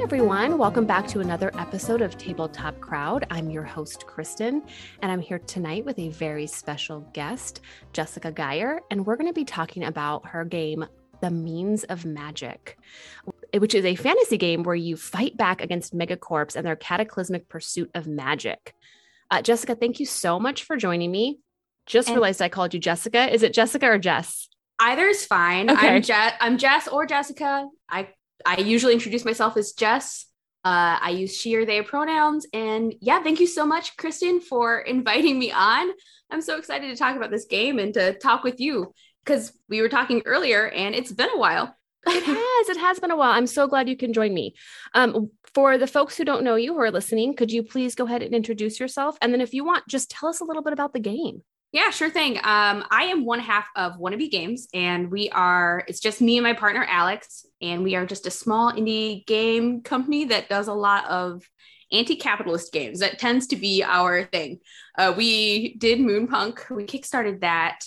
everyone. Welcome back to another episode of Tabletop Crowd. I'm your host, Kristen, and I'm here tonight with a very special guest, Jessica Geyer, and we're going to be talking about her game, The Means of Magic, which is a fantasy game where you fight back against megacorps and their cataclysmic pursuit of magic. Jessica, thank you so much for joining me. Just realized I called you Jessica. Is it Jessica or Jess? Either is fine. Okay. I'm Jess or Jessica. I usually introduce myself as Jess. I use she or they pronouns. And yeah, thank you so much, Kristen, for inviting me on. I'm so excited to talk about this game and to talk with you because we were talking earlier and it's been a while. It has been a while. I'm so glad you can join me. For the folks who don't know you who are listening, could you please go ahead and introduce yourself? And then if you want, just tell us a little bit about the game. Yeah, sure thing. I am one half of Wannabe Games, and it's just me and my partner, Alex, and we are just a small indie game company that does a lot of anti-capitalist games. That tends to be our thing. We did Moonpunk. We kickstarted that,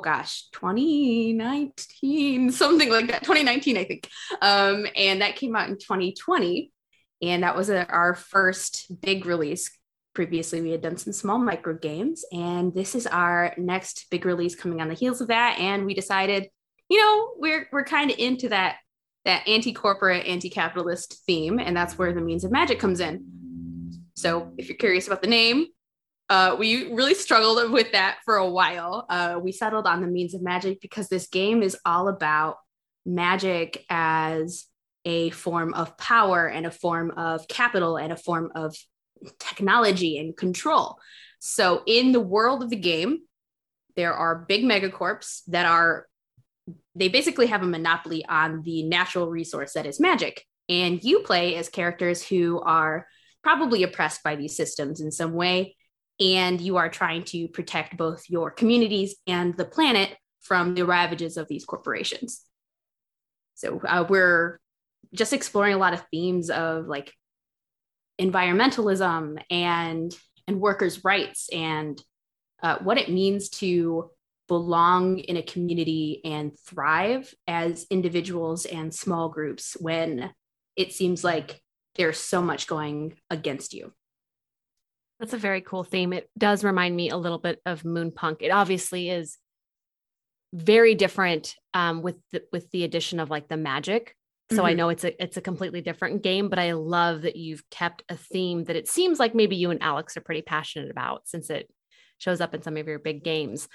2019, something like that, 2019, I think. And that came out in 2020, and that was our first big release. Previously, we had done some small micro games, and this is our next big release coming on the heels of that. And we decided, we're kind of into that anti-corporate, anti-capitalist theme, and that's where The Means of Magic comes in. So if you're curious about the name, we really struggled with that for a while. We settled on The Means of Magic because this game is all about magic as a form of power and a form of capital and a form of technology and control. So in the world of the game, there are big megacorps they basically have a monopoly on the natural resource that is magic. And you play as characters who are probably oppressed by these systems in some way. And you are trying to protect both your communities and the planet from the ravages of these corporations. So we're just exploring a lot of themes of like environmentalism and workers' rights and what it means to belong in a community and thrive as individuals and small groups when it seems like there's so much going against you. That's a very cool theme. It does remind me a little bit of Moonpunk. It obviously is very different with the addition of like the magic. So I know it's a completely different game, but I love that you've kept a theme that it seems like maybe you and Alex are pretty passionate about since it shows up in some of your big games.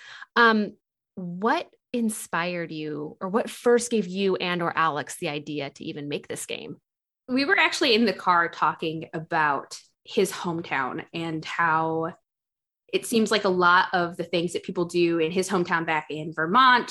What inspired you, or what first gave you and or Alex the idea to even make this game? We were actually in the car talking about his hometown and how it seems like a lot of the things that people do in his hometown back in Vermont,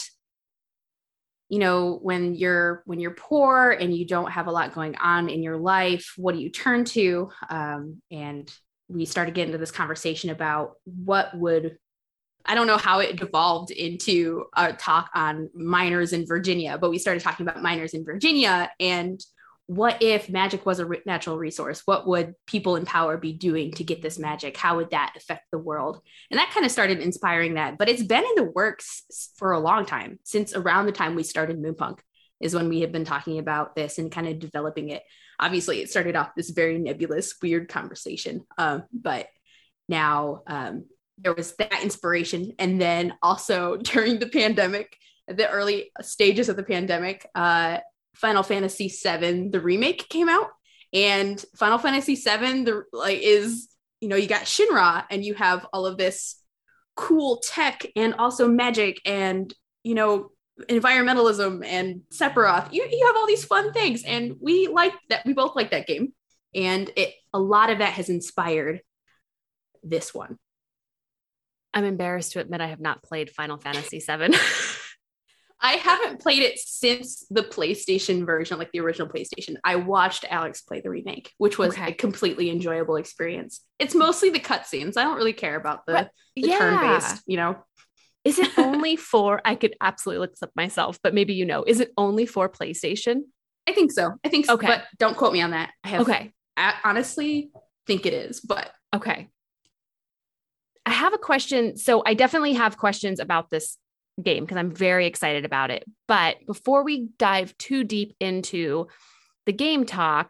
when you're poor and you don't have a lot going on in your life, what do you turn to? And we started getting into this conversation about I don't know how it devolved into a talk on miners in Virginia, but we started talking about miners in Virginia and what if magic was a natural resource? What would people in power be doing to get this magic? How would that affect the world? And that kind of started inspiring that. But it's been in the works for a long time. Since around the time we started Moonpunk is when we had been talking about this and kind of developing it. Obviously, it started off this very nebulous, weird conversation. But now there was that inspiration. And then also during the pandemic, the early stages of the pandemic, Final Fantasy VII, the remake came out, and Final Fantasy VII is, you got Shinra and you have all of this cool tech and also magic and, environmentalism and Sephiroth. You have all these fun things, and we like that. We both like that game, and a lot of that has inspired this one. I'm embarrassed to admit I have not played Final Fantasy VII. I haven't played it since the PlayStation version, like the original PlayStation. I watched Alex play the remake, which was a completely enjoyable experience. It's mostly the cutscenes. I don't really care about the turn-based, Is it only for, I could absolutely look this up myself, but maybe is it only for PlayStation? I think so. Okay. But don't quote me on that. I honestly think it is, but. Okay. I have a question. So I definitely have questions about this game because I'm very excited about it. But before we dive too deep into the game talk,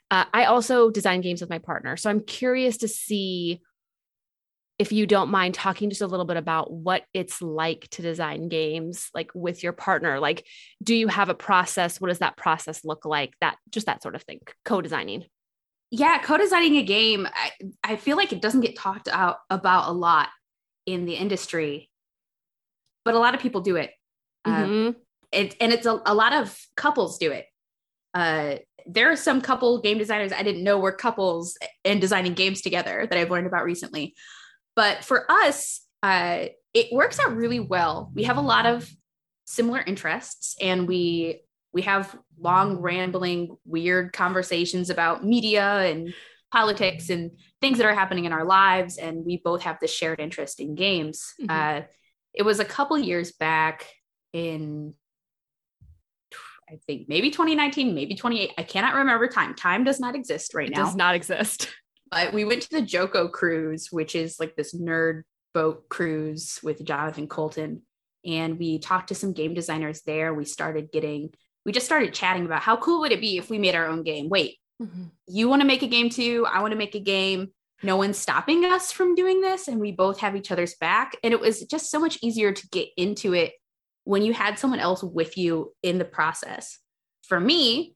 I also design games with my partner. So I'm curious to see if you don't mind talking just a little bit about what it's like to design games like with your partner. Like, do you have a process? What does that process look like? That sort of thing, co-designing. Yeah, co-designing a game, I feel like it doesn't get talked about a lot in the industry, but a lot of people do it. Mm-hmm. And it's a lot of couples do it. There are some couple game designers I didn't know were couples and designing games together that I've learned about recently. But for us, it works out really well. We have a lot of similar interests, and we have long, rambling, weird conversations about media and politics and things that are happening in our lives. And we both have this shared interest in games. Mm-hmm. It was a couple years back in, I think maybe 2019, maybe 28. I cannot remember time. Time does not exist right now. It does not exist. But we went to the Joko cruise, which is like this nerd boat cruise with Jonathan Colton. And we talked to some game designers there. We just started chatting about how cool would it be if we made our own game? Wait, you want to make a game too? I want to make a game. No one's stopping us from doing this. And we both have each other's back. And it was just so much easier to get into it when you had someone else with you in the process. For me,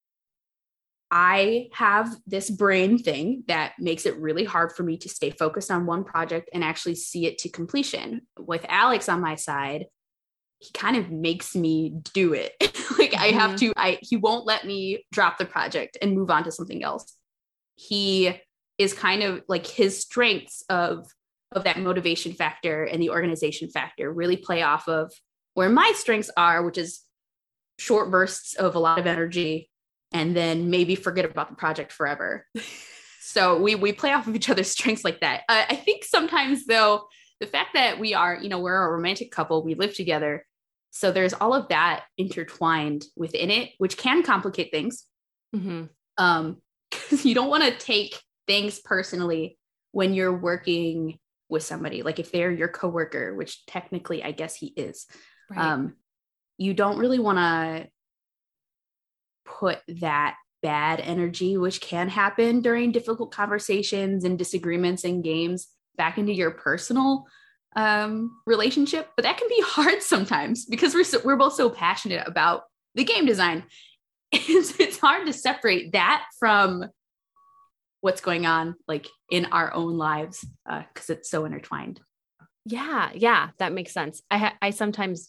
I have this brain thing that makes it really hard for me to stay focused on one project and actually see it to completion. With Alex on my side, he kind of makes me do it. Like I have to, he won't let me drop the project and move on to something else. He is kind of like his strengths of that motivation factor and the organization factor really play off of where my strengths are, which is short bursts of a lot of energy and then maybe forget about the project forever. So we play off of each other's strengths like that. I think sometimes though, the fact that we're a romantic couple, we live together. So there's all of that intertwined within it, which can complicate things. Mm-hmm. 'Cause you don't want to take things personally when you're working with somebody. Like if they're your coworker, which technically I guess he is, right. You don't really want to put that bad energy, which can happen during difficult conversations and disagreements in games, back into your personal relationship. But that can be hard sometimes because we're both so passionate about the game design. It's hard to separate that from what's going on like in our own lives because it's so intertwined. Yeah, that makes sense. I sometimes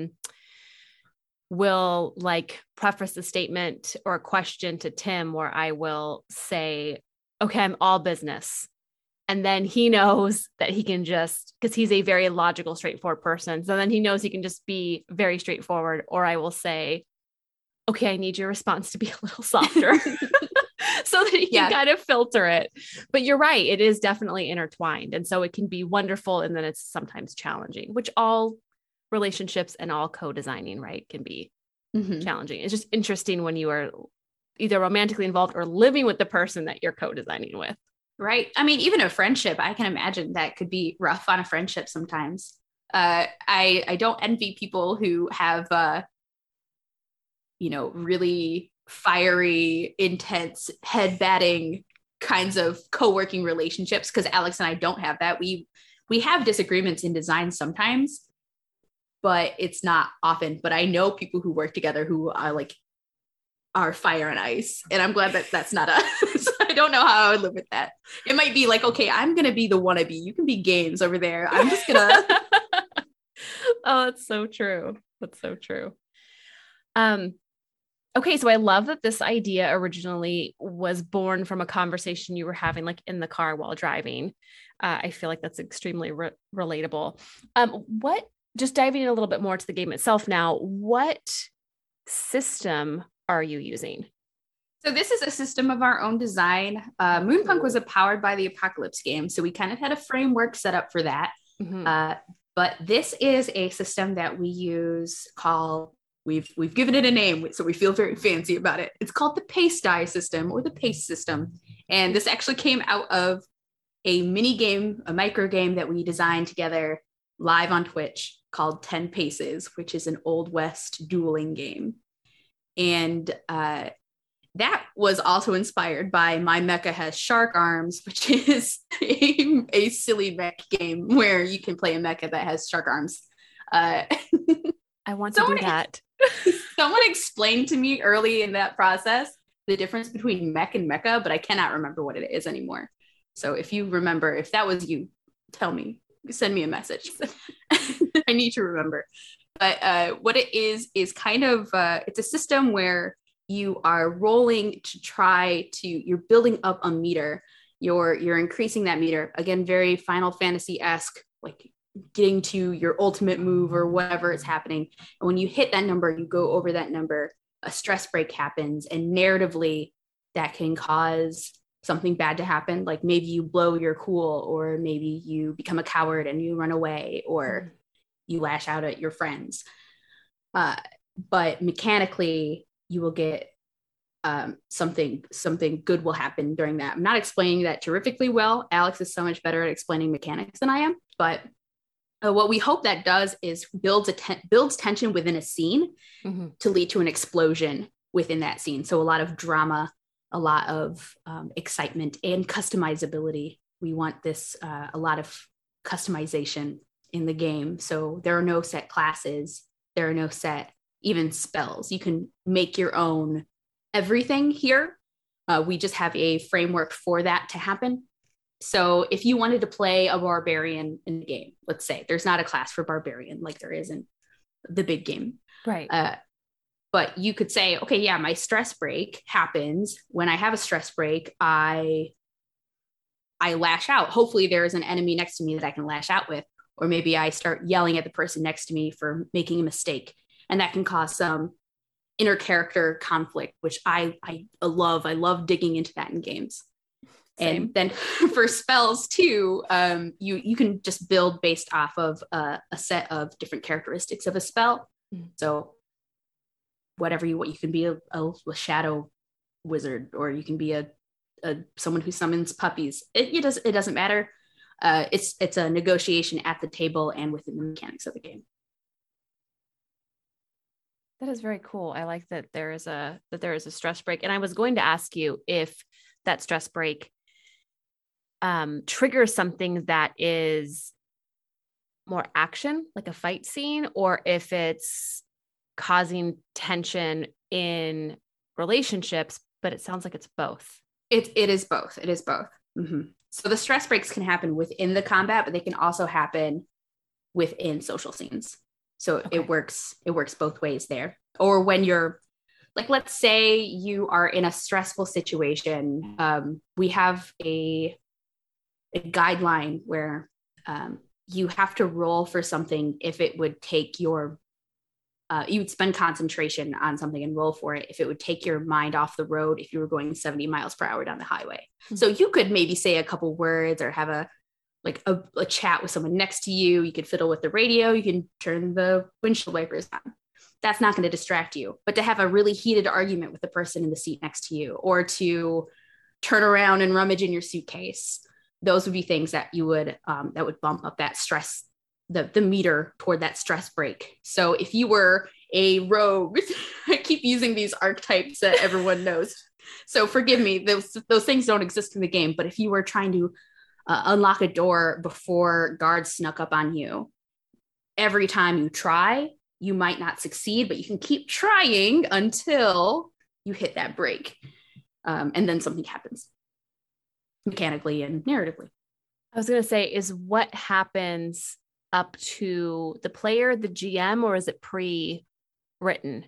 will like preface a statement or a question to Tim where I will say, okay, I'm all business. And then he knows that he can just, because he's a very logical, straightforward person. So then he knows he can just be very straightforward. Or I will say, okay, I need your response to be a little softer so that he can kind of filter it. But you're right. It is definitely intertwined. And so it can be wonderful. And then it's sometimes challenging, which all relationships and all co-designing, right, can be challenging. It's just interesting when you are either romantically involved or living with the person that you're co-designing with. Right. I mean, even a friendship, I can imagine that could be rough on a friendship sometimes. I don't envy people who have, really fiery, intense, head batting kinds of co-working relationships. Because Alex and I don't have that. We have disagreements in design sometimes, but it's not often. But I know people who work together who are fire and ice, and I'm glad that that's not us. I don't know how I would live with that. It might be like, okay, I'm gonna be the wannabe. You can be games over there. I'm just gonna. Oh, that's so true. That's so true. Okay, so I love that this idea originally was born from a conversation you were having like in the car while driving. I feel like that's extremely relatable. Just diving in a little bit more to the game itself now, what system are you using? So this is a system of our own design. Moonpunk was a Powered by the Apocalypse game, so we kind of had a framework set up for that. But this is a system that we use called, we've given it a name, so we feel very fancy about it. It's called the Pace Die system or the Pace system. And this actually came out of a mini game, a micro game that we designed together live on Twitch called 10 Paces, which is an Old West dueling game. And that was also inspired by My Mecha Has Shark Arms, which is a silly mech game where you can play a mecha that has shark arms. I want to do that. Someone explained to me early in that process the difference between mech and mecha, but I cannot remember what it is anymore. So if you remember, if that was you, tell me, send me a message. I need to remember. But what it is kind of, it's a system where you are rolling to try to, you're building up a meter. You're increasing that meter. Again, very Final Fantasy-esque, like getting to your ultimate move or whatever is happening. And when you hit that number, you go over that number, a stress break happens. And narratively, that can cause something bad to happen. Like maybe you blow your cool, or maybe you become a coward and you run away, or you lash out at your friends. But mechanically, you will get something good will happen during that. I'm not explaining that terrifically well. Alex is so much better at explaining mechanics than I am. But what we hope that does is builds tension within a scene to lead to an explosion within that scene. So a lot of drama, a lot of excitement and customizability. We want this, a lot of customization in the game. So there are no set classes. There are no set even spells. You can make your own everything here. We just have a framework for that to happen. So if you wanted to play a barbarian in the game, let's say there's not a class for barbarian like there is in the big game. Right. But you could say, okay, yeah, my stress break happens. When I have a stress break, I lash out. Hopefully there is an enemy next to me that I can lash out with. Or maybe I start yelling at the person next to me for making a mistake. And that can cause some inner character conflict, which I love. I love digging into that in games. Same. And then for spells too, you can just build based off of a set of different characteristics of a spell. So whatever you can be a shadow wizard, or you can be a someone who summons puppies. It doesn't matter. It's a negotiation at the table and within the mechanics of the game. That is very cool. I like that there is a stress break. And I was going to ask you if that stress break triggers something that is more action, like a fight scene, or if it's causing tension in relationships, but it sounds like it's both. It is both. It is both. Mm-hmm. So the stress breaks can happen within the combat, but they can also happen within social scenes. So okay. It works both ways there. Or when you're like, let's say you are in a stressful situation. We have a guideline where you have to roll for something if it would take your you would spend concentration on something and roll for it if it would take your mind off the road if you were going 70 miles per hour down the highway. Mm-hmm. So you could maybe say a couple words or have a chat with someone next to you. You could fiddle with the radio. You can turn the windshield wipers on. That's not going to distract you. But to have a really heated argument with the person in the seat next to you, or to turn around and rummage in your suitcase, those would be things that you would that would bump up that stress, the meter toward that stress break. So if you were a rogue, I keep using these archetypes that everyone knows. So forgive me, those things don't exist in the game. But if you were trying to unlock a door before guards snuck up on you, every time you try, you might not succeed, but you can keep trying until you hit that break. And then something happens mechanically and narratively. I was going to say, is what happens up to the player, the GM, or is it pre-written?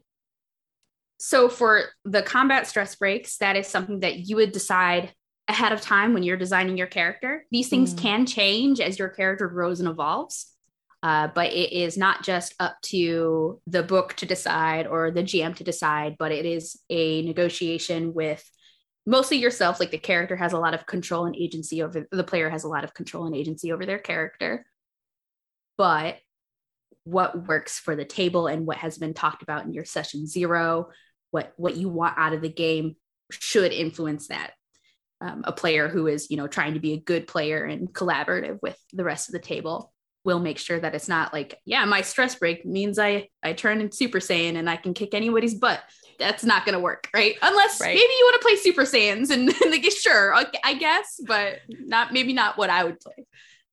So for the combat stress breaks, that is something that you would decide ahead of time when you're designing your character. These things can change as your character grows and evolves. But it is not just up to the book to decide or the GM to decide, but it is a negotiation with mostly yourself. Like the character has a lot of control and agency over, the player has a lot of control and agency over their character. But what works for the table and what has been talked about in your session 0, what you want out of the game should influence that. A player who is, trying to be a good player and collaborative with the rest of the table will make sure that it's not like, yeah, my stress break means I turn in Super Saiyan and I can kick anybody's butt. that's not going to work, right? Unless Right. maybe you want to play Super Saiyans and they get sure, I guess, but maybe not what I would play.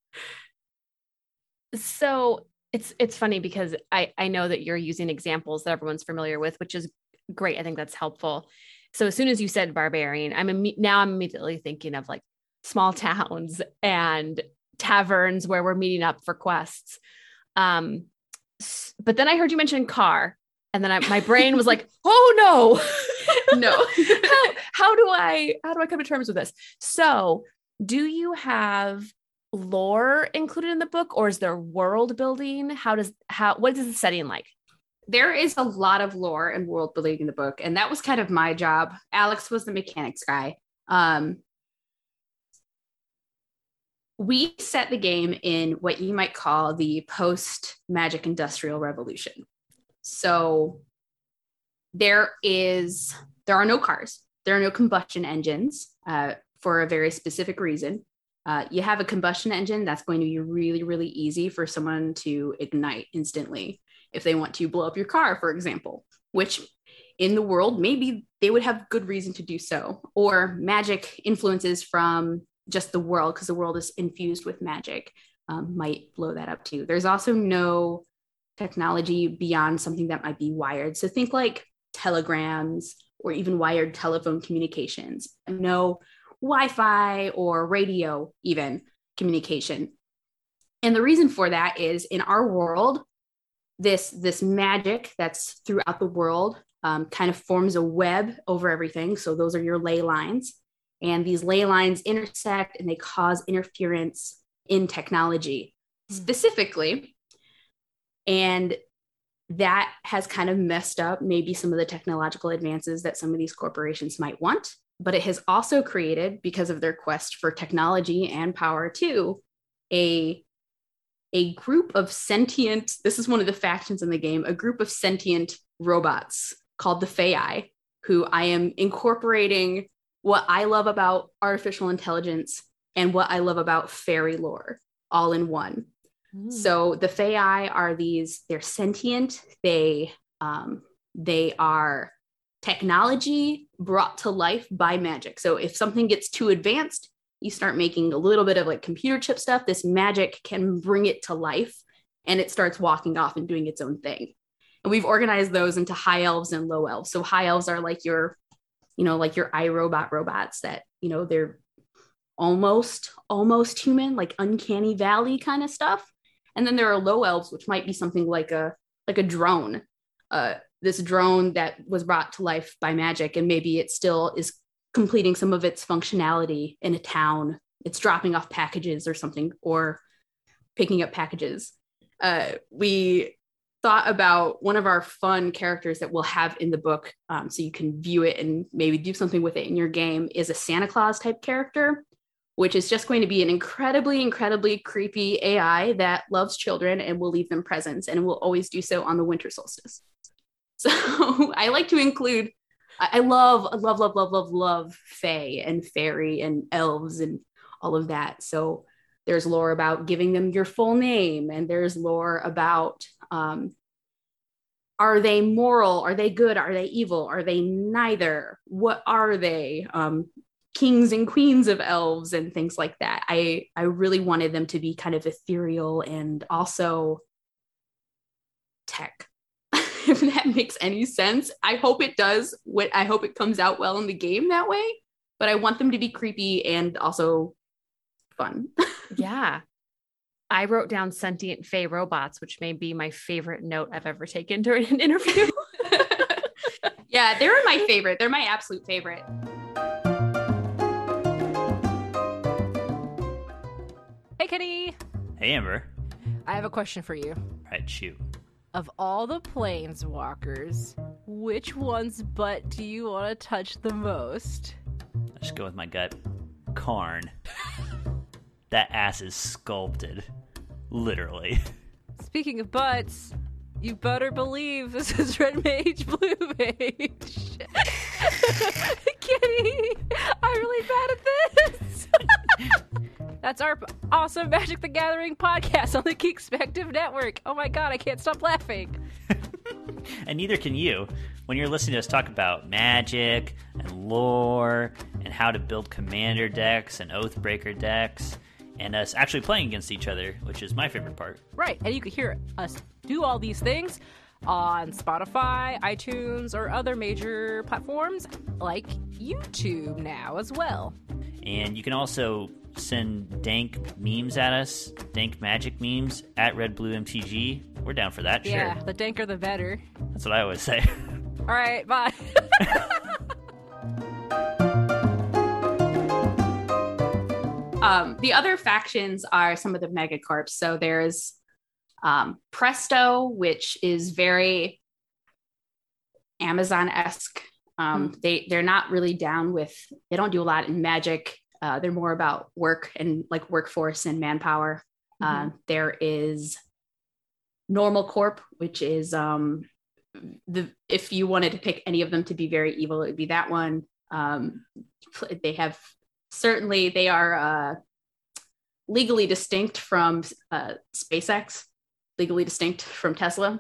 So it's funny because I know that you're using examples that everyone's familiar with, which is great. I think that's helpful. So as soon as you said barbarian, I'm immediately thinking of like small towns and taverns where we're meeting up for quests. But then I heard you mention car, and then my brain was like, oh no, No. how do I come to terms with this? So do you have lore included in the book, or is there world building? What is the setting like? There is a lot of lore and world building in the book, and that was kind of my job. Alex was the mechanics guy. We set the game in what you might call the post-Magic Industrial Revolution. So there are no cars. There are no combustion engines for a very specific reason. You have a combustion engine, that's going to be really, really easy for someone to ignite instantly if they want to blow up your car, for example, which in the world, maybe they would have good reason to do so. Or magic influences from just the world, because the world is infused with magic, might blow that up too. There's also no technology beyond something that might be wired. So think like telegrams or even wired telephone communications. No Wi-Fi or radio even communication. And the reason for that is in our world, this magic that's throughout the world kind of forms a web over everything. So those are your ley lines. And these ley lines intersect and they cause interference in technology specifically. And that has kind of messed up maybe some of the technological advances that some of these corporations might want. But it has also created, because of their quest for technology and power too, a group of sentient, this is one of the factions in the game, a group of sentient robots called the Fae, who I am incorporating what I love about artificial intelligence and what I love about fairy lore all in one. So the Fae are they're sentient. They are technology brought to life by magic. So if something gets too advanced, you start making a little bit of like computer chip stuff, this magic can bring it to life and it starts walking off and doing its own thing. And we've organized those into high elves and low elves. So high elves are like your iRobot robots that, they're almost human, like uncanny valley kind of stuff. And then there are low elves, which might be something like a drone, this drone that was brought to life by magic. And maybe it still is completing some of its functionality in a town. It's dropping off packages or something, or picking up packages. We thought about one of our fun characters that we'll have in the book, so you can view it and maybe do something with it in your game, is a Santa Claus type character, which is just going to be an incredibly, incredibly creepy AI that loves children and will leave them presents, and will always do so on the winter solstice. So I like to include, I love fae and fairy and elves and all of that. So there's lore about giving them your full name, and there's lore about are they moral? Are they good? Are they evil? Are they neither? What are they? Kings and queens of elves and things like that. I really wanted them to be kind of ethereal and also tech, if that makes any sense. I hope it does. I hope it comes out well in the game that way, but I want them to be creepy and also fun. Yeah. I wrote down sentient fae robots, which may be my favorite note I've ever taken during an interview. Yeah, they're my favorite. They're my absolute favorite. Hey, Kenny. Hey, Amber. I have a question for you. All right, shoot. Of all the planeswalkers, which one's butt do you want to touch the most? Let's go with my gut. Karn. That ass is sculpted. Literally. Speaking of butts, you better believe this is Red Mage, Blue Mage. Kenny, I'm really bad at this. That's our awesome Magic the Gathering podcast on the Geekspective Network. Oh my god, I can't stop laughing. And neither can you. when you're listening to us talk about magic and lore and how to build commander decks and Oathbreaker decks and us actually playing against each other, which is my favorite part. Right, and you can hear us do all these things on Spotify, iTunes, or other major platforms like YouTube now as well. And you can also send dank memes at us, dank magic memes at RedBlueMTG. We're down for that, Yeah, sure. the danker the better. That's what I always say. All right, bye. The other factions are some of the megacorps. So there's Presto, which is very Amazon-esque. They're not really down with, they don't do a lot in magic. They're more about work and like workforce and manpower. There is Normal Corp, which is if you wanted to pick any of them to be very evil, it would be that one. They are legally distinct from SpaceX, legally distinct from Tesla.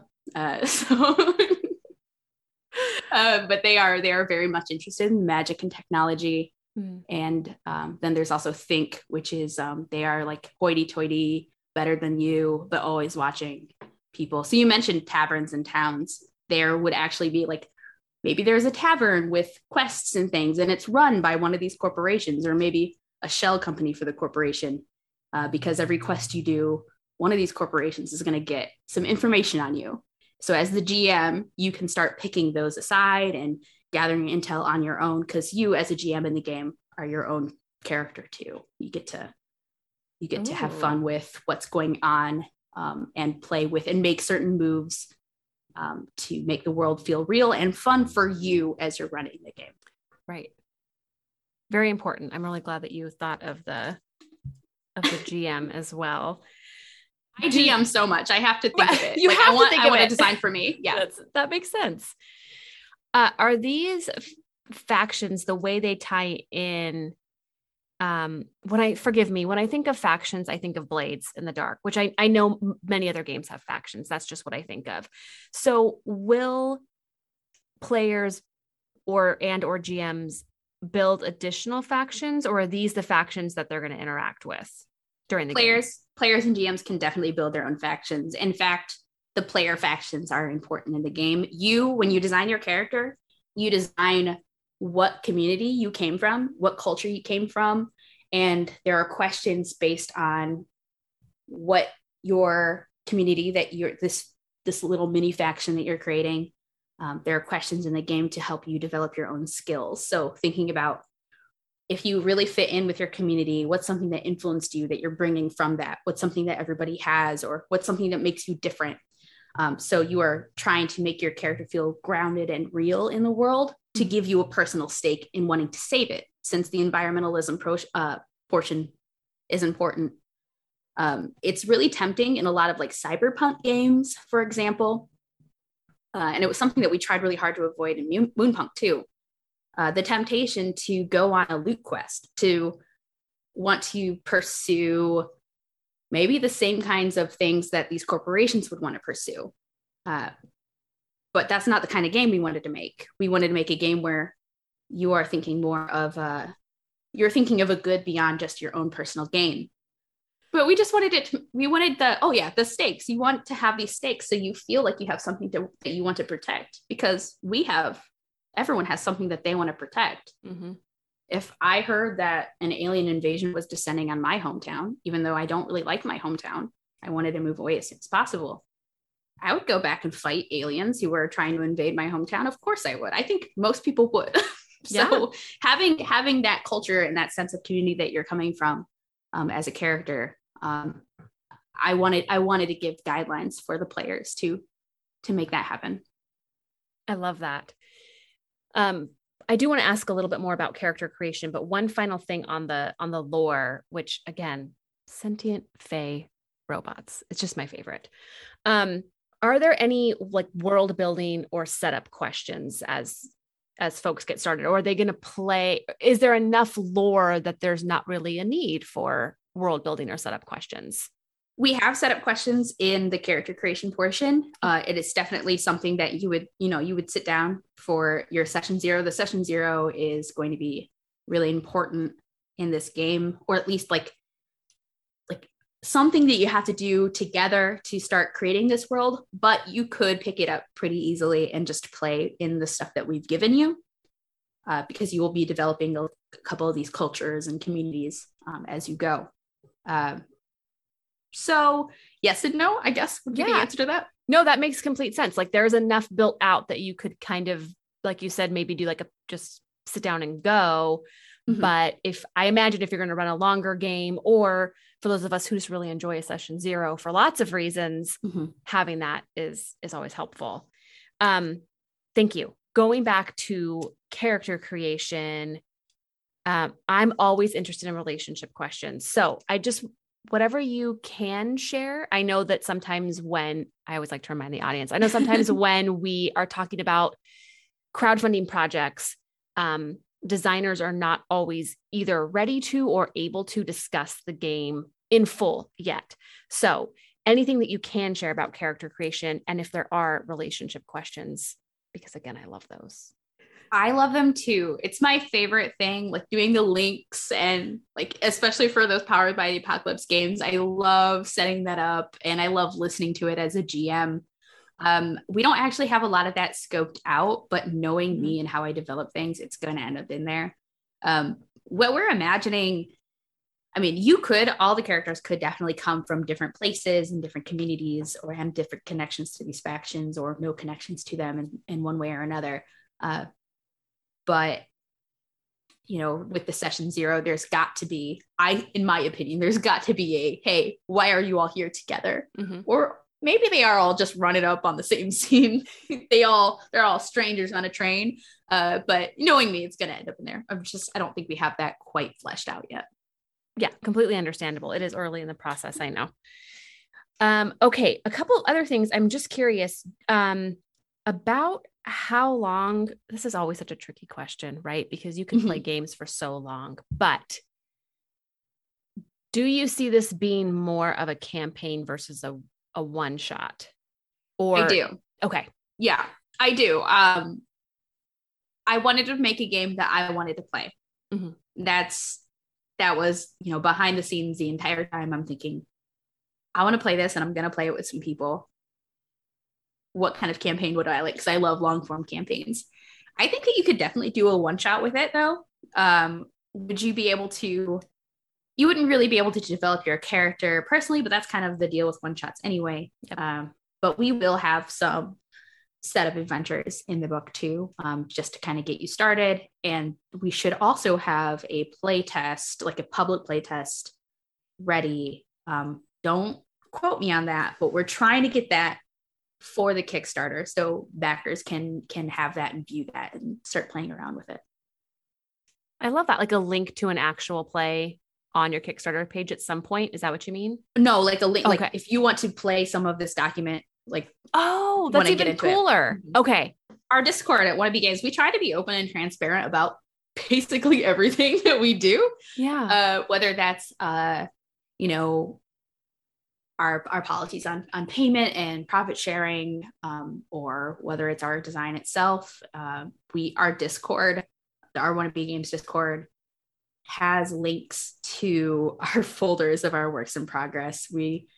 But they are very much interested in magic and technology. And then there's also Think, which is they are like hoity-toity, better than you, but always watching people. So you mentioned taverns and towns. There would actually be like, maybe there's a tavern with quests and things, and it's run by one of these corporations, or maybe a shell company for the corporation, because every quest you do, one of these corporations is going to get some information on you. So as the GM, you can start picking those aside and gathering intel on your own, because you as a GM in the game are your own character too. You get to have fun with what's going on, and play with and make certain moves to make the world feel real and fun for you as you're running the game. Right. Very important. I'm really glad that you thought of the GM as well. I GM so much. I have to think of it. You have to think of it. A design for me. Yeah. That makes sense. Are these factions, the way they tie in, when I think of factions, I think of Blades in the Dark, which I know many other games have factions. That's just what I think of. So will players or GMs build additional factions, or are these the factions that they're going to interact with during the game? Players and GMs can definitely build their own factions. In fact, the player factions are important in the game. When you design your character, you design what community you came from, what culture you came from, and there are questions based on what your community that you're this little mini faction that you're creating. There are questions in the game to help you develop your own skills. So thinking about if you really fit in with your community, what's something that influenced you that you're bringing from that? What's something that everybody has, or what's something that makes you different? So you are trying to make your character feel grounded and real in the world to give you a personal stake in wanting to save it, since the environmentalism portion is important. It's really tempting in a lot of like cyberpunk games, for example. And it was something that we tried really hard to avoid in Moonpunk too. The temptation to go on a loot quest, to want to pursue maybe the same kinds of things that these corporations would want to pursue. But that's not the kind of game we wanted to make. We wanted to make a game where you are thinking more of you're thinking of a good beyond just your own personal gain. But we just wanted the stakes. You want to have these stakes so you feel like you have something that you want to protect, because everyone has something that they want to protect. Mm-hmm. If I heard that an alien invasion was descending on my hometown, even though I don't really like my hometown, I wanted to move away as soon as possible, I would go back and fight aliens who were trying to invade my hometown. Of course I would. I think most people would. So having that culture and that sense of community that you're coming from as a character, I wanted to give guidelines for the players to make that happen. I love that. I do want to ask a little bit more about character creation, but one final thing on the lore, which again, sentient fae robots. It's just my favorite. Are there any like world building or setup questions as folks get started, or are they going to play? Is there enough lore that there's not really a need for world building or setup questions? We have set up questions in the character creation portion. It is definitely something that you would sit down for your session 0. The session 0 is going to be really important in this game, or at least like something that you have to do together to start creating this world, but you could pick it up pretty easily and just play in the stuff that we've given you, because you will be developing a couple of these cultures and communities as you go. So yes and no, I guess would be the answer to that. No, that makes complete sense. Like there's enough built out that you could kind of, like you said, maybe do like a just sit down and go. Mm-hmm. But if you're going to run a longer game, or for those of us who just really enjoy a session 0 for lots of reasons, mm-hmm. having that is always helpful. Thank you. Going back to character creation, I'm always interested in relationship questions. So whatever you can share. I know that sometimes I always like to remind the audience, I know sometimes when we are talking about crowdfunding projects, designers are not always either ready to or able to discuss the game in full yet. So anything that you can share about character creation, and if there are relationship questions, because again, I love those. I love them too. It's my favorite thing, like doing the links, and like, especially for those Powered by the Apocalypse games, I love setting that up and I love listening to it as a GM. We don't actually have a lot of that scoped out, but knowing me and how I develop things, it's going to end up in there. What we're imagining, I mean, all the characters could definitely come from different places and different communities, or have different connections to these factions, or no connections to them in one way or another. But, with the session 0, there's got to be, in my opinion, there's got to be hey, why are you all here together? Mm-hmm. Or maybe they are all just running up on the same scene. They're all strangers on a train. But knowing me, it's going to end up in there. I don't think we have that quite fleshed out yet. Yeah, completely understandable. It is early in the process, I know. Okay, a couple other things. I'm just curious about how long. This is always such a tricky question, right? Because you can play games for so long, but do you see this being more of a campaign versus a one shot? Or I do. Okay. Yeah, I do. I wanted to make a game that I wanted to play. Mm-hmm. That was, behind the scenes the entire time. I'm thinking, I want to play this and I'm going to play it with some people. What kind of campaign would I like? Because I love long form campaigns. I think that you could definitely do a one shot with it though. Would you be able to, you wouldn't really be able to develop your character personally, but that's kind of the deal with one shots anyway. Yep. But we will have some set of adventures in the book too, just to kind of get you started. And we should also have a play test, like a public play test ready. Don't quote me on that, but we're trying to get that for the Kickstarter, so backers can have that and view that and start playing around with it. I love that. Like a link to an actual play on your Kickstarter page at some point. Is that what you mean? No, like a link. Okay. Like if you want to play some of this document, like, oh, that's even cooler. Okay. Our Discord at Wannabe Games, we try to be open and transparent about basically everything that we do. Yeah. Whether that's, our policies on payment and profit sharing, or whether it's our design itself. Our Discord, our Wannabe Games Discord, has links to our folders of our works in progress. We're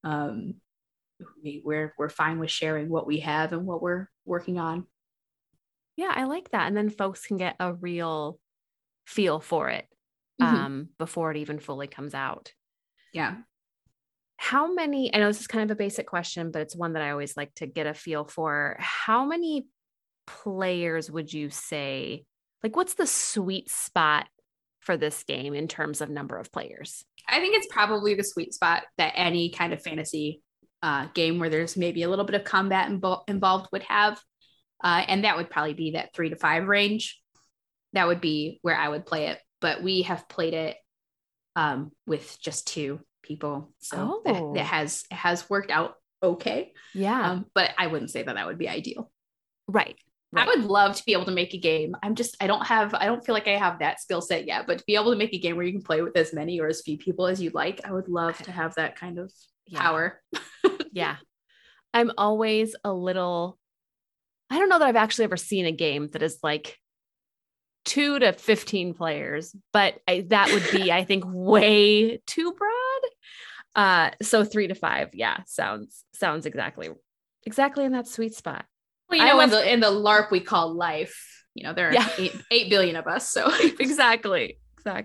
fine with sharing what we have and what we're working on. Yeah, I like that. And then folks can get a real feel for it before it even fully comes out. Yeah. How many, I know this is kind of a basic question, but it's one that I always like to get a feel for. How many players would you say, like, what's the sweet spot for this game in terms of number of players? I think it's probably the sweet spot that any kind of fantasy game where there's maybe a little bit of combat involved would have. And that would probably be that 3 to 5 range. That would be where I would play it. But we have played it with just 2 people. So it has worked out okay. Yeah. But I wouldn't say that would be ideal. Right. I would love to be able to make a game. I don't feel like I have that skill set yet, but to be able to make a game where you can play with as many or as few people as you'd like, I would love to have that kind of power. Yeah. I'm always a little, I don't know that I've actually ever seen a game that is like 2 to 15 players, but that would be, I think, way too broad. So 3 to 5. Yeah. Sounds exactly in that sweet spot. Well, you know, in the LARP we call life, you know, there are 8 billion of us. So exactly.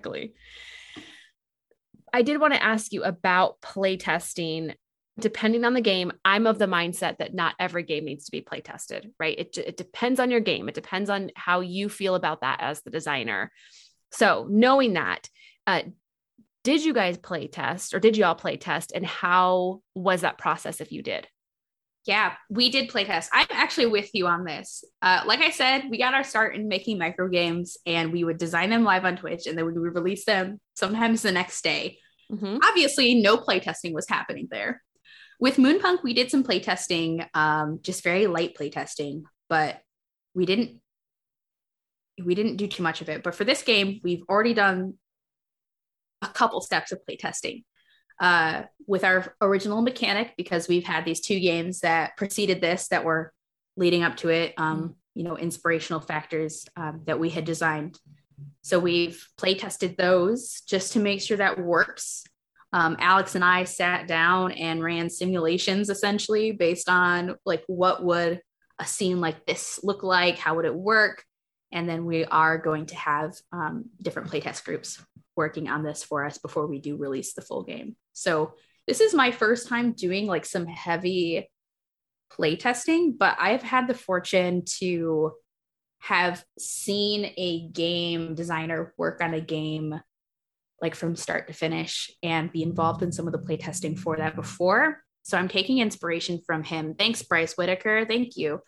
I did want to ask you about playtesting. Depending on the game, I'm of the mindset that not every game needs to be play tested, right? It depends on your game. It depends on how you feel about that as the designer. So knowing that, did you guys play test, or did you all play test, and how was that process if you did? Yeah, we did play test. I'm actually with you on this. Like I said, we got our start in making micro games, and we would design them live on Twitch, and then we would release them sometimes the next day. Mm-hmm. Obviously, no play testing was happening there. With Moonpunk, we did some playtesting, just very light playtesting, but we didn't do too much of it. But for this game, we've already done a couple steps of playtesting with our original mechanic, because we've had these 2 games that preceded this that were leading up to it, you know, inspirational factors that we had designed. So we've playtested those just to make sure that works. Alex and I sat down and ran simulations essentially based on like, what would a scene like this look like? How would it work? And then we are going to have different playtest groups working on this for us before we do release the full game. So this is my first time doing like some heavy playtesting, but I've had the fortune to have seen a game designer work on a game like from start to finish and be involved in some of the playtesting for that before. So I'm taking inspiration from him. Thanks, Bryce Whitaker. Thank you.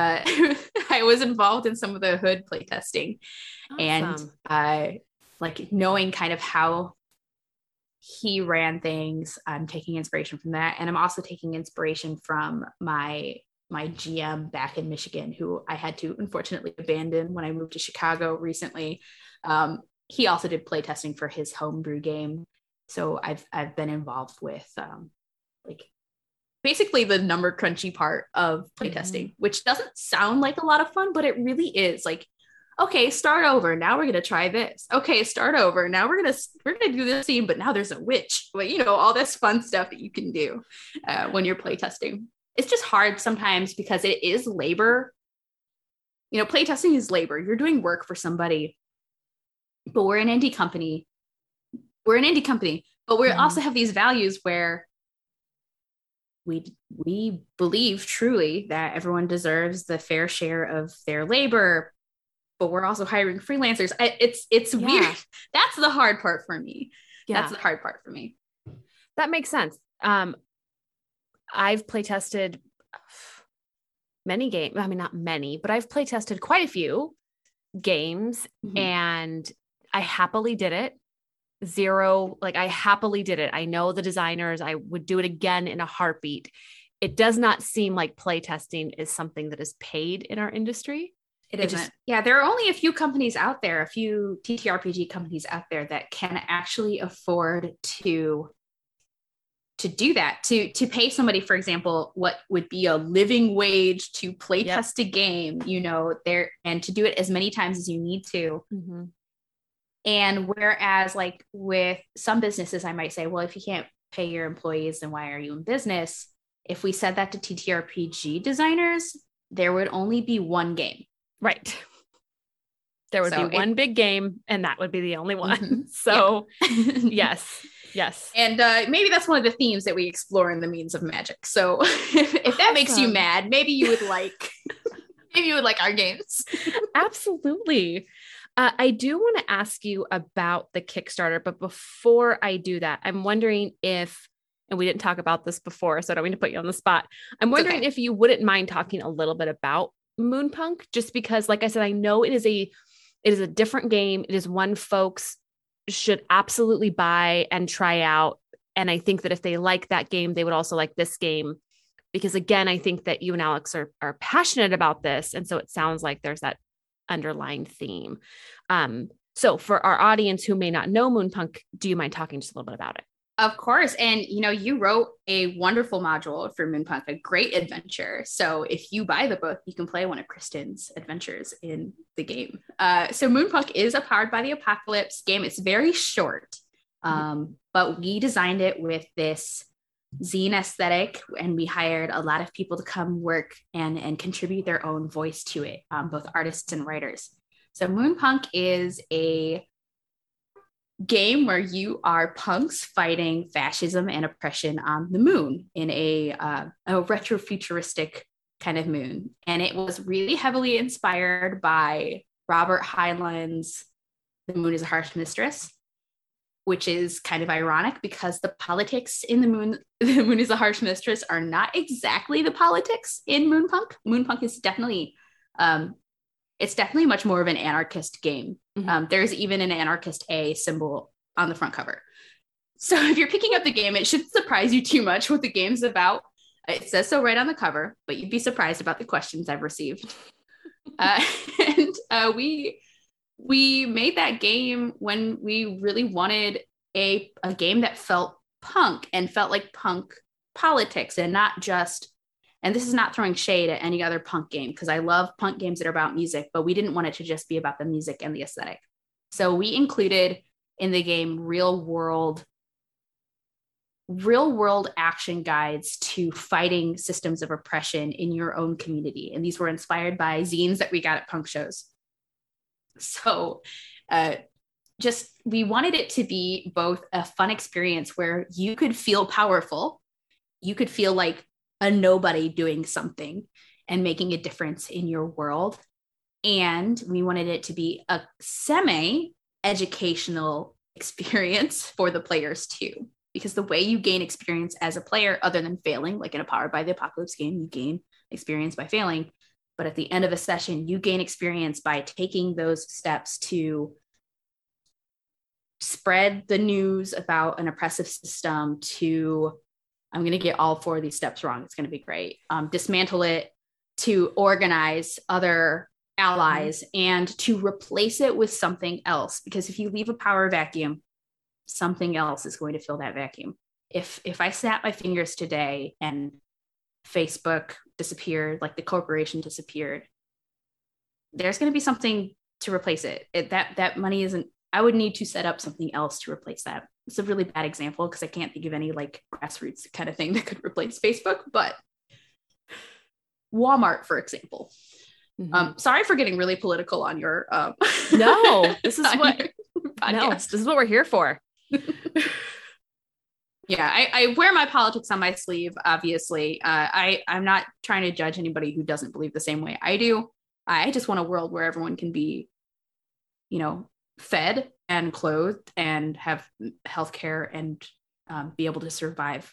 I was involved in some of the Hood playtesting. Awesome. And like knowing kind of how he ran things, I'm taking inspiration from that. And I'm also taking inspiration from my GM back in Michigan, who I had to unfortunately abandon when I moved to Chicago recently. He also did playtesting for his homebrew game. So I've been involved with like basically the number crunchy part of playtesting, which doesn't sound like a lot of fun, but it really is. Like, okay, start over. Now we're gonna try this. Okay, start over. Now we're gonna do this scene, but now there's a witch. But you know, all this fun stuff that you can do when you're playtesting. It's just hard sometimes because it is labor. You know, playtesting is labor. You're doing work for somebody. But we're an indie company. But we also have these values where we believe truly that everyone deserves the fair share of their labor, but we're also hiring freelancers. It's weird. That's the hard part for me. That's the hard part for me. That makes sense. I've playtested many games. I mean, not many, but I've playtested quite a few games, and I happily did it. I happily did it. I know the designers, I would do it again in a heartbeat. It does not seem like playtesting is something that is paid in our industry. It isn't. Yeah, there are only a few companies out there, a few TTRPG companies out there that can actually afford to do that, to pay somebody, for example, what would be a living wage to play test a game, you know, there, and to do it as many times as you need to. Mm-hmm. And whereas like with some businesses, I might say, well, if you can't pay your employees, then why are you in business? If we said that to TTRPG designers, there would only be one game. Right. There would be one big game, and that would be the only one. Mm-hmm. So yes. And maybe that's one of the themes that we explore in the Means of Magic. So if that makes you mad, maybe you would like our games. Absolutely. I do want to ask you about the Kickstarter, but before I do that, I'm wondering if, and we didn't talk about this before, so I don't mean to put you on the spot. I'm wondering if you wouldn't mind talking a little bit about Moonpunk, just because, like I said, I know it is a different game. It is one folks should absolutely buy and try out. And I think that if they like that game, they would also like this game, because again, I think that you and Alex are passionate about this. And so it sounds like there's that underlying theme. So for our audience who may not know Moonpunk, do you mind talking just a little bit about it? Of course. And, you wrote a wonderful module for Moonpunk, a great adventure. So if you buy the book, you can play one of Kristen's adventures in the game. So Moonpunk is a Powered by the Apocalypse game. It's very short, but we designed it with this zine aesthetic, and we hired a lot of people to come work and contribute their own voice to it, both artists and writers. So Moonpunk is a game where you are punks fighting fascism and oppression on the moon in a retrofuturistic kind of moon. And it was really heavily inspired by Robert Heinlein's The Moon is a Harsh Mistress, which is kind of ironic because the politics in The Moon is a Harsh Mistress are not exactly the politics in Moonpunk. Moonpunk is definitely it's definitely much more of an anarchist game. There's even an anarchist A symbol on the front cover. So if you're picking up the game, it shouldn't surprise you too much what the game's about. It says so right on the cover, but you'd be surprised about the questions I've received. We made that game when we really wanted a game that felt punk and felt like punk politics, and not just, and this is not throwing shade at any other punk game, because I love punk games that are about music, but we didn't want it to just be about the music and the aesthetic. So we included in the game real world action guides to fighting systems of oppression in your own community. And these were inspired by zines that we got at punk shows. So we wanted it to be both a fun experience where you could feel powerful, you could feel like a nobody doing something and making a difference in your world. And we wanted it to be a semi-educational experience for the players too, because the way you gain experience as a player, other than failing, like in a Powered by the Apocalypse game, you gain experience by failing. But at the end of a session, you gain experience by taking those steps to spread the news about an oppressive system, to, I'm going to get all 4 of these steps wrong, it's going to be great, dismantle it, to organize other allies, and to replace it with something else. Because if you leave a power vacuum, something else is going to fill that vacuum. If I snap my fingers today and Facebook disappeared, like the corporation disappeared, there's going to be something to replace it. That money isn't, I would need to set up something else to replace that. It's a really bad example because I can't think of any like grassroots kind of thing that could replace Facebook, but Walmart, for example. Sorry for getting really political on your no, this is what this is what we're here for. Yeah, I wear my politics on my sleeve, obviously. I'm not trying to judge anybody who doesn't believe the same way I do. I just want a world where everyone can be, fed and clothed and have healthcare and be able to survive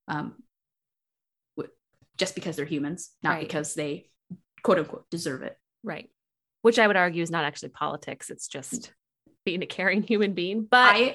just because they're humans, not because they quote unquote deserve it. Right. Which I would argue is not actually politics. It's just being a caring human being. But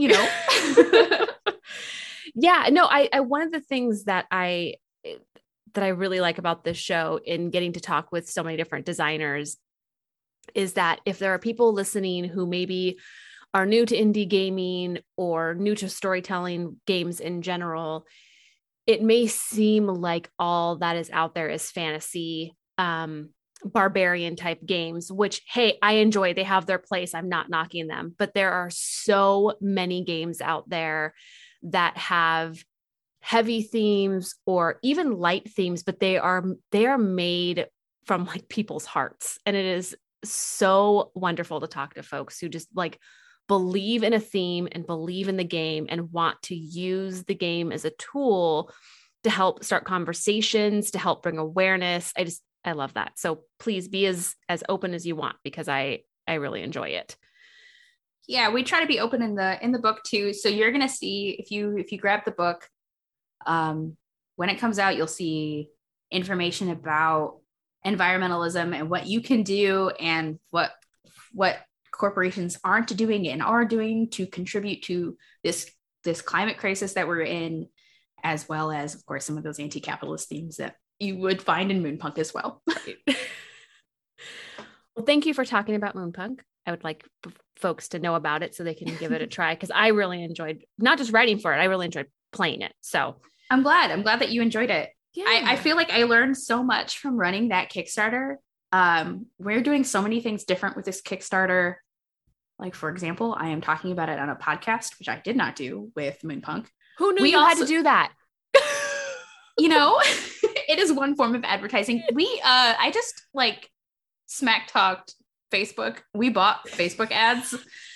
yeah, no, I one of the things that I really like about this show, in getting to talk with so many different designers, is that if there are people listening who maybe are new to indie gaming or new to storytelling games in general, it may seem like all that is out there is fantasy, barbarian type games, which, hey, I enjoy. They have their place. I'm not knocking them, but there are so many games out there that have heavy themes or even light themes, but they are made from like people's hearts. And it is so wonderful to talk to folks who just like believe in a theme and believe in the game and want to use the game as a tool to help start conversations, to help bring awareness. I love that. So please be as open as you want, because I really enjoy it. Yeah, we try to be open in the book too. So you're going to see, if you grab the book, when it comes out, you'll see information about environmentalism and what you can do and what corporations aren't doing and are doing to contribute to this climate crisis that we're in, as well as, of course, some of those anti-capitalist themes that you would find in Moonpunk as well. Right. Well, thank you for talking about Moonpunk. I would like, folks to know about it so they can give it a try. Cause I really enjoyed not just writing for it. I really enjoyed playing it. So I'm glad that you enjoyed it. yeah, I feel like I learned so much from running that Kickstarter. We're doing so many things different with this Kickstarter. Like, for example, I am talking about it on a podcast, which I did not do with Moonpunk. who knew you had to do that? You know, it is one form of advertising. I just like smack talked Facebook. We bought Facebook ads,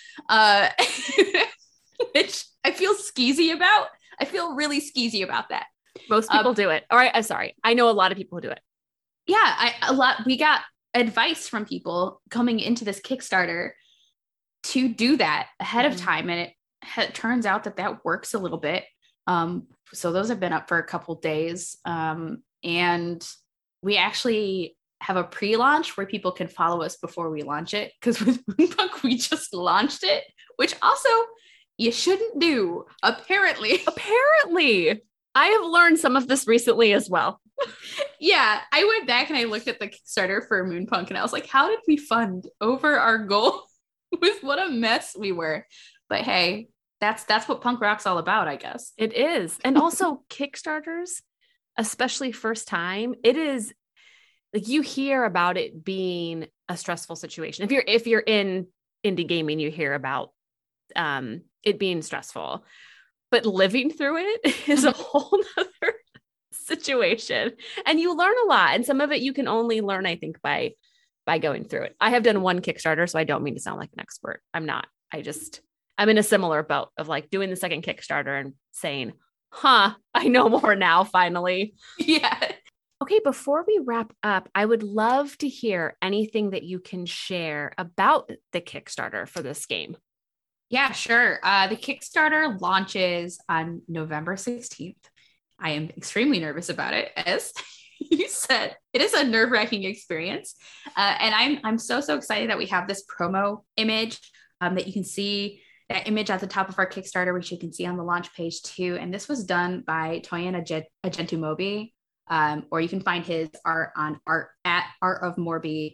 which I feel skeezy about. I feel really skeezy about that. Most people do it. All right. I'm sorry. I know a lot of people who do it. Yeah, we got advice from people coming into this Kickstarter to do that ahead of time. And it turns out that works a little bit. So those have been up for a couple days. And we actually have a pre-launch where people can follow us before we launch it. Because with Moonpunk, we just launched it, which also you shouldn't do, apparently. Apparently. I have learned some of this recently as well. Yeah, I went back and I looked at the Kickstarter for Moonpunk and I was like, how did we fund over our goal with what a mess we were? But hey, that's what punk rock's all about, I guess. It is. And also Kickstarters, especially first time, it is like you hear about it being a stressful situation. If you're in indie gaming, you hear about it being stressful, but living through it is a whole nother situation. And you learn a lot. And some of it you can only learn, I think, by going through it. I have done one Kickstarter, so I don't mean to sound like an expert. I'm not. I'm in a similar boat of like doing the second Kickstarter and saying, I know more now, finally. Yeah. Okay, before we wrap up, I would love to hear anything that you can share about the Kickstarter for this game. Yeah, sure. The Kickstarter launches on November 16th. I am extremely nervous about it, as you said. It is a nerve-wracking experience. And I'm so excited that we have this promo image that you can see, that image at the top of our Kickstarter, which you can see on the launch page too. And this was done by Toyin Agentumobi, or you can find his art on at Art of Morby,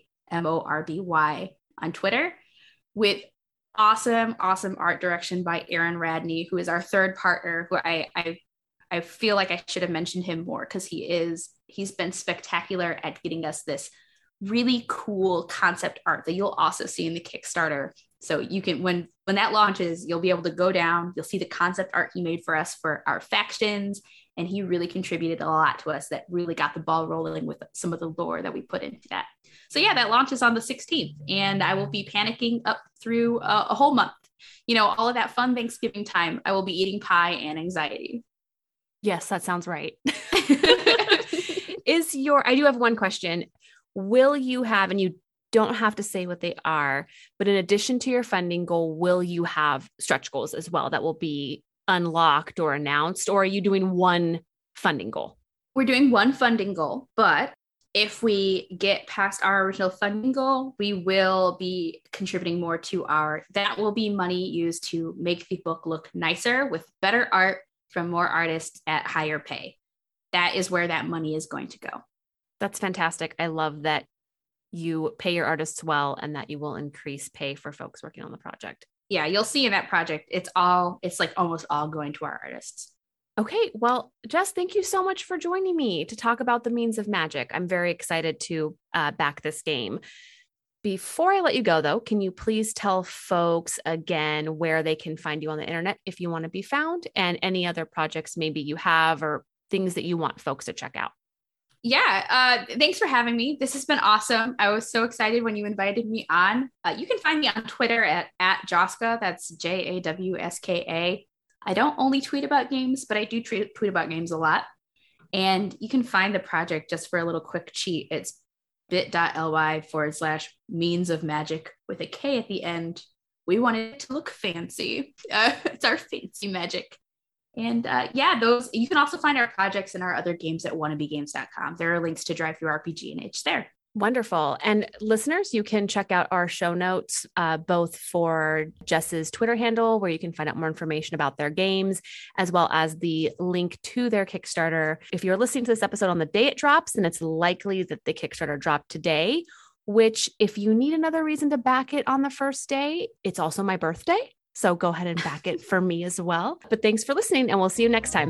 Morby on Twitter, with awesome art direction by Aaron Radney, who is our third partner, who I feel like I should have mentioned him more because he's been spectacular at getting us this really cool concept art that you'll also see in the Kickstarter. So you can, when that launches, you'll be able to go down, you'll see the concept art he made for us for our factions. And he really contributed a lot to us that really got the ball rolling with some of the lore that we put into that. So yeah, that launches on the 16th and I will be panicking up through a whole month. You know, all of that fun Thanksgiving time, I will be eating pie and anxiety. Yes, that sounds right. I do have one question. Will you have, and you don't have to say what they are, but in addition to your funding goal, will you have stretch goals as well that will be unlocked or announced, or are you doing one funding goal? We're doing one funding goal, but if we get past our original funding goal, we will be contributing more to that will be money used to make the book look nicer with better art from more artists at higher pay. That is where that money is going to go. That's fantastic. I love that you pay your artists well and that you will increase pay for folks working on the project. Yeah, you'll see in that project, it's like almost all going to our artists. Okay. Well, Jess, thank you so much for joining me to talk about the Means of Magic. I'm very excited to back this game. Before I let you go, though, can you please tell folks again where they can find you on the internet if you want to be found, and any other projects maybe you have or things that you want folks to check out? Yeah. Thanks for having me. This has been awesome. I was so excited when you invited me on. You can find me on Twitter at Jawska. That's JAWSKA. I don't only tweet about games, but I do tweet about games a lot. And you can find the project just for a little quick cheat. It's bit.ly/means of magic with a K at the end. We want it to look fancy. It's our fancy magic. And those, you can also find our projects and our other games at wannabegames.com. There are links to Drive Through RPG and itch there. Wonderful. And listeners, you can check out our show notes, both for Jess's Twitter handle, where you can find out more information about their games, as well as the link to their Kickstarter. If you're listening to this episode on the day it drops, then it's likely that the Kickstarter dropped today, which if you need another reason to back it on the first day, it's also my birthday. So go ahead and back it for me as well. But thanks for listening, and we'll see you next time.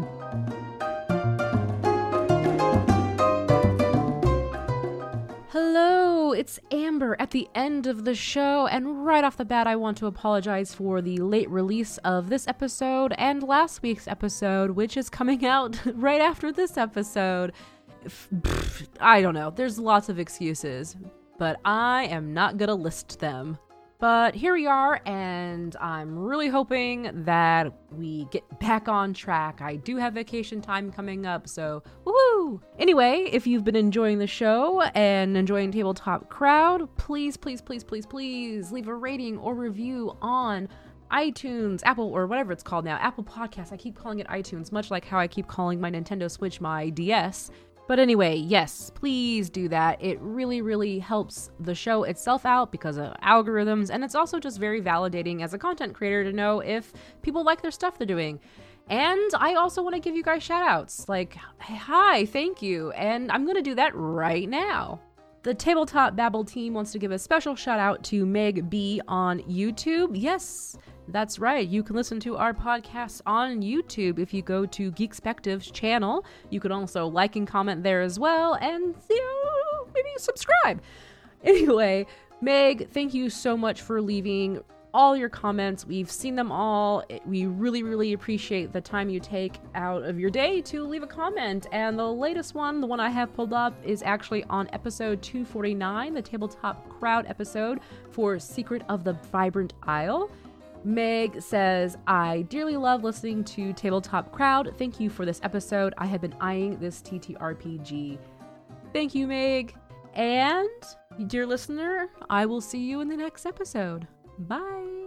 Hello, it's Amber at the end of the show, and right off the bat, I want to apologize for the late release of this episode and last week's episode, which is coming out right after this episode. I don't know, there's lots of excuses, but I am not gonna list them. But here we are, and I'm really hoping that we get back on track. I do have vacation time coming up, so woohoo! Anyway, if you've been enjoying the show and enjoying Tabletop Crowd, please leave a rating or review on iTunes, Apple, or whatever it's called now. Apple Podcasts. I keep calling it iTunes, much like how I keep calling my Nintendo Switch my DS. But anyway, yes, please do that. It really helps the show itself out because of algorithms, and it's also just very validating as a content creator to know if people like their stuff they're doing. And I also want to give you guys shout outs, like, hi, thank you, and I'm going to do that right now. The Tabletop Babble team wants to give a special shout out to Meg B on YouTube. Yes, that's right. You can listen to our podcast on YouTube if you go to Geekspective's channel. You can also like and comment there as well, and maybe subscribe. Anyway, Meg, thank you so much for leaving all your comments. We've seen them all. We really appreciate the time you take out of your day to leave a comment. And the latest one, the one I have pulled up, is actually on episode 249, the Tabletop Crowd episode for Secret of the Vibrant Isle. Meg says, I dearly love listening to Tabletop Crowd. Thank you for this episode. I have been eyeing this TTRPG. Thank you, Meg. And, dear listener, I will see you in the next episode. Bye.